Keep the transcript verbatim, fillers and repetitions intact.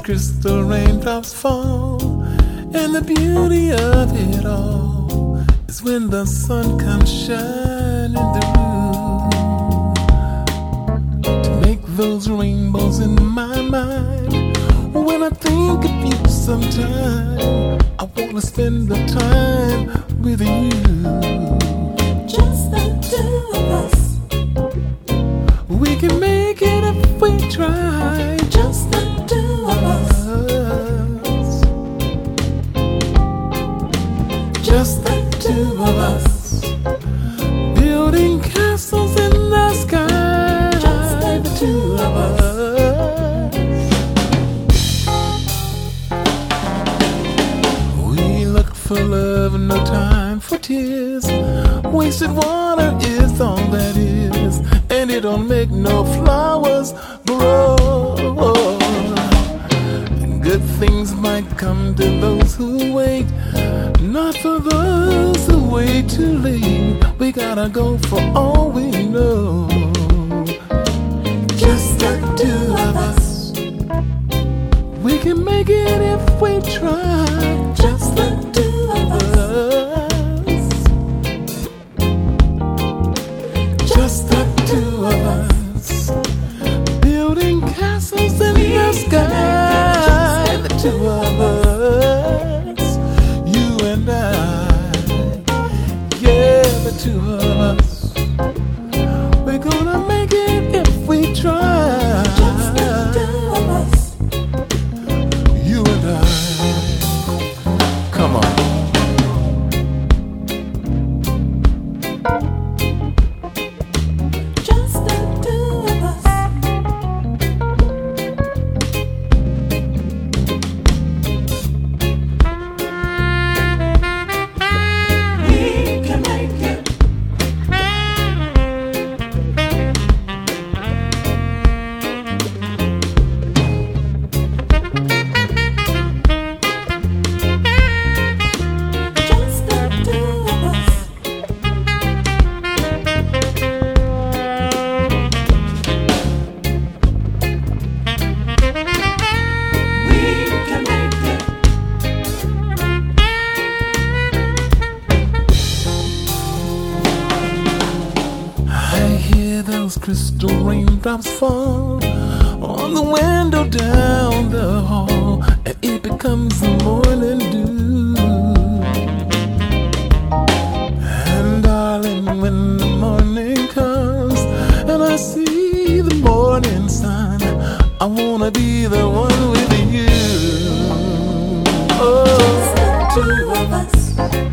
crystal raindrops fall, and the beauty of it all is when the sun comes shining through to make those rainbows in my mind. When I think of you sometime, I wanna spend the time with you. Just the two of us. We can make it if we try. Just the two of us. Just the two of us. Building castles in the sky. Just the two of us. We look for love, no time for tears. Wasted water is all that is, and it don't make no flowers grow. And good things might come to those who wait, not for those who wait too late. We gotta go for all we know. Just the two of us. We can make it if we try. Just the two of us. Just the two of us. Building castles in the sky. The two of us. You and I. Yeah, the two of us. We're gonna make it if we try. Just the two of us. You and I. Come on. Just the two of us. We can make it. Just the two of us. We can make it. I hear those crystal raindrops fall on the window down the hall, and it becomes the morning dew. And darling, when the morning comes and I see the morning sun, I wanna be the one with you. Just Oh, the two of us.